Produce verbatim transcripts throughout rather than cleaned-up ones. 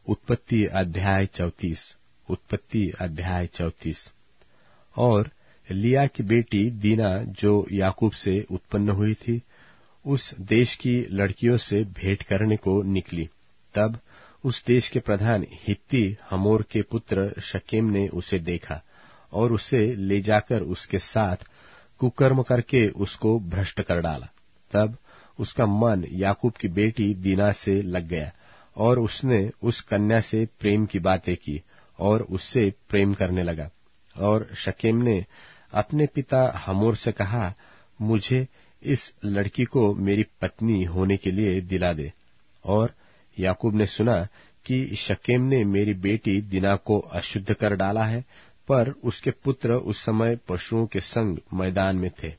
उत्पत्ति अध्याय चौतीस। उत्पत्ति अध्याय चौतीस। और लिया की बेटी दीना जो याकूब से उत्पन्न हुई थी, उस देश की लड़कियों से भेंट करने को निकली। तब उस देश के प्रधान हित्ती हमोर के पुत्र शकेम ने उसे देखा और उसे ले जाकर उसके साथ कुकर्म करके उसको भ्रष्ट कर डाला। तब उसका मन याकूब की बेटी दीना से लग गया और उसने उस कन्या से प्रेम की बातें की और उससे प्रेम करने लगा। और शकेम ने अपने पिता हमोर से कहा, मुझे इस लड़की को मेरी पत्नी होने के लिए दिला दे। और याकूब ने सुना कि शकेम ने मेरी बेटी दीना को अशुद्ध कर डाला है, पर उसके पुत्र उस समय पशुओं के संग मैदान में थे,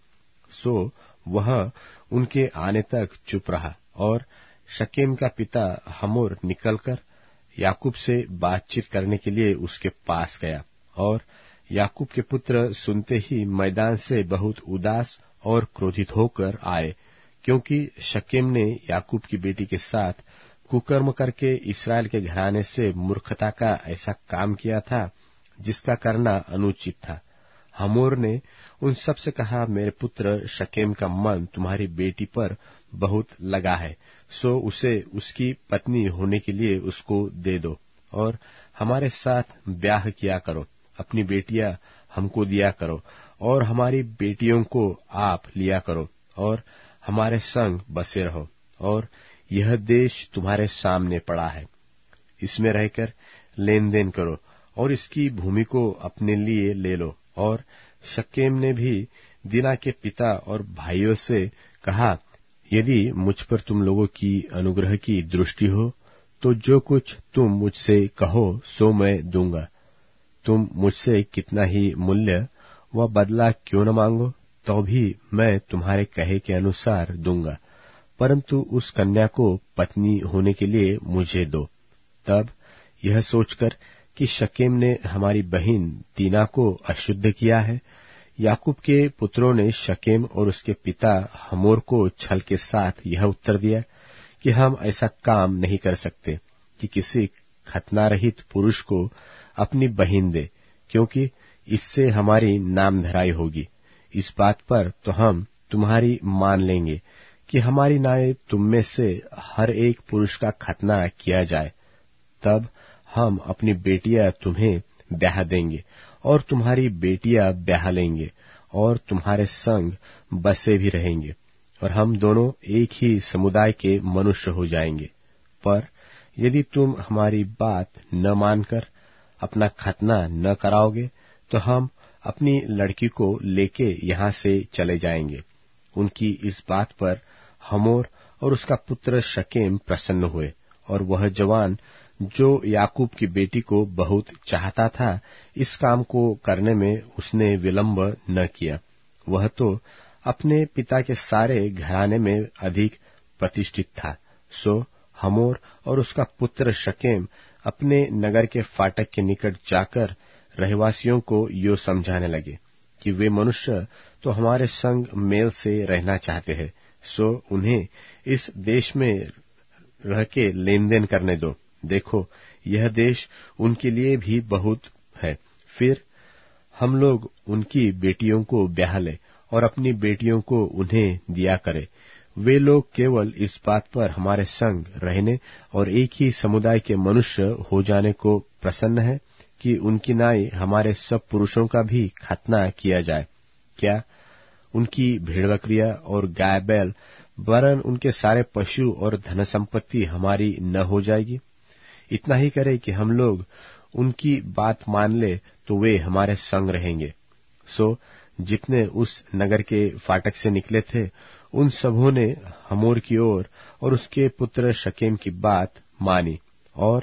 सो वह उनके आने तक चुप रहा। और शकेम का पिता हमोर निकलकर याकूब से बातचीत करने के लिए उसके पास गया। और याकूब के पुत्र सुनते ही मैदान से बहुत उदास और क्रोधित होकर आए, क्योंकि शकेम ने याकूब की बेटी के साथ कुकर्म करके इस्राएल के घराने से मूर्खता का ऐसा काम किया था जिसका करना अनुचित था। हमोर ने उन सब से कहा, मेरे पुत्र शकेम का मन तुम्हारी बेटी पर बहुत लगा है, सो उसे उसकी पत्नी होने के लिए उसको दे दो और हमारे साथ ब्याह किया करो। अपनी बेटियां हमको दिया करो और हमारी बेटियों को आप लिया करो और हमारे संग बसे रहो। और यह देश तुम्हारे सामने पड़ा है, इसमें रहकर लेन देन करो और इसकी भूमि को अपने लिए ले लो। और शकेम ने भी दीना के पिता और भाइयों से कहा, यदि मुझ पर तुम लोगों की अनुग्रह की दृष्टि हो तो जो कुछ तुम मुझसे कहो सो मैं दूंगा। तुम मुझसे कितना ही मूल्य व बदला क्यों न मांगो, तो भी मैं तुम्हारे कहे के अनुसार दूंगा, परंतु उस कन्या को पत्नी होने के लिए मुझे दो। तब यह सोचकर कि शकेम ने हमारी बहन दीना को अशुद्ध किया है, याकूब के पुत्रों ने शकेम और उसके पिता हमोर को छल के साथ यह उत्तर दिया कि हम ऐसा काम नहीं कर सकते कि किसी खतना रहित पुरुष को अपनी बहन दे, क्योंकि इससे हमारी नामधराई होगी। इस बात पर तो हम तुम्हारी मान लेंगे कि हमारी नाई तुम में से हर एक पुरुष का खतना किया जाए। तब हम अपनी बेटियां तुम्हें ब्याह देंगे और तुम्हारी बेटियां ब्याह लेंगे और तुम्हारे संग बसे भी रहेंगे और हम दोनों एक ही समुदाय के मनुष्य हो जाएंगे। पर यदि तुम हमारी बात न मानकर अपना खतना न कराओगे तो हम अपनी लड़की को लेके यहाँ से चले जाएंगे। उनकी इस बात पर हमोर और उसका पुत्र शकेम प्रसन्न हुए और वह जवान जो याकूब की बेटी को बहुत चाहता था, इस काम को करने में उसने विलंब न किया। वह तो अपने पिता के सारे घराने में अधिक प्रतिष्ठित था। सो हमोर और उसका पुत्र शकेम अपने नगर के फाटक के निकट जाकर रहवासियों को यो समझाने लगे कि वे मनुष्य तो हमारे संग मेल से रहना चाहते हैं, सो उन्हें इस देश में रह के लेन देन करने दो। देखो, यह देश उनके लिए भी बहुत है। फिर हम लोग उनकी बेटियों को ब्याह ले और अपनी बेटियों को उन्हें दिया करे। वे लोग केवल इस बात पर हमारे संग रहने और एक ही समुदाय के मनुष्य हो जाने को प्रसन्न है कि उनकी नाई हमारे सब पुरुषों का भी खतना किया जाए। क्या उनकी भेड़ बकरियां और गाय बैल वरन उनके सारे पशु और धन संपत्ति हमारी न हो जाएगी? इतना ही करे कि हम लोग उनकी बात मान ले तो वे हमारे संग रहेंगे। सो जितने उस नगर के फाटक से निकले थे, उन सबों ने हमोर की ओर और उसके पुत्र शकेम की बात मानी और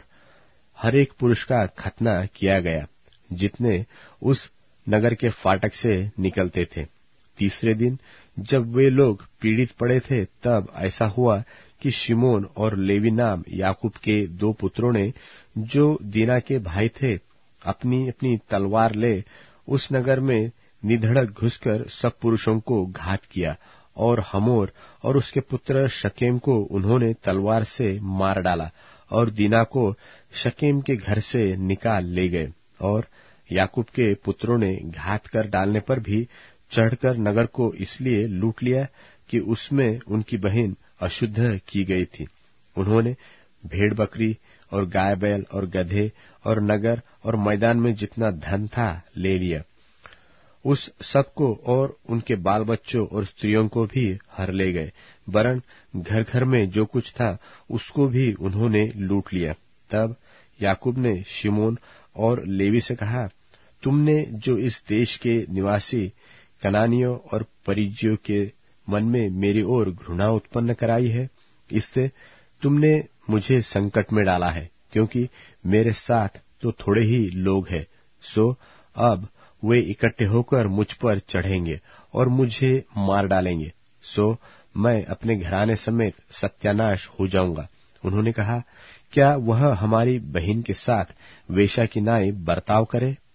हर एक पुरुष का खतना किया गया, जितने उस नगर के फाटक से निकलते थे। तीसरे दिन जब वे लोग पीड़ित पड़े थे, तब ऐसा हुआ कि शिमोन और लेवी नाम याकूब के दो पुत्रों ने, जो दीना के भाई थे, अपनी अपनी तलवार ले उस नगर में निधड़क घुसकर सब पुरुषों को घात किया और हमोर और उसके पुत्र शकेम को उन्होंने तलवार से मार डाला और दीना को शकेम के घर से निकाल ले गए। और याकूब के पुत्रों ने घात कर डालने पर भी चढ़कर नगर को इसलिए लूट लिया कि उसमें उनकी बहन अशुद्ध की गई थी। उन्होंने भेड़ बकरी और गाय बैल और गधे और नगर और मैदान में जितना धन था ले लिया। उस सब को और उनके बाल बच्चों और स्त्रियों को भी हर ले गए, वरन घर घर में जो कुछ था उसको भी उन्होंने लूट लिया। तब याकूब ने शिमोन और लेवी से कहा, तुमने जो इस देश के निवासी कनानियों और परिज्जियों के मन में मेरी ओर घृणा उत्पन्न कराई है, इससे तुमने मुझे संकट में डाला है, क्योंकि मेरे साथ तो थोड़े ही लोग हैं। सो अब वे इकट्ठे होकर मुझ पर चढ़ेंगे और मुझे मार डालेंगे, सो मैं अपने घराने समेत सत्यानाश हो जाऊंगा। उन्होंने कहा, क्या वह हमारी बहन के साथ वेश्या की नाई बर्ताव करे?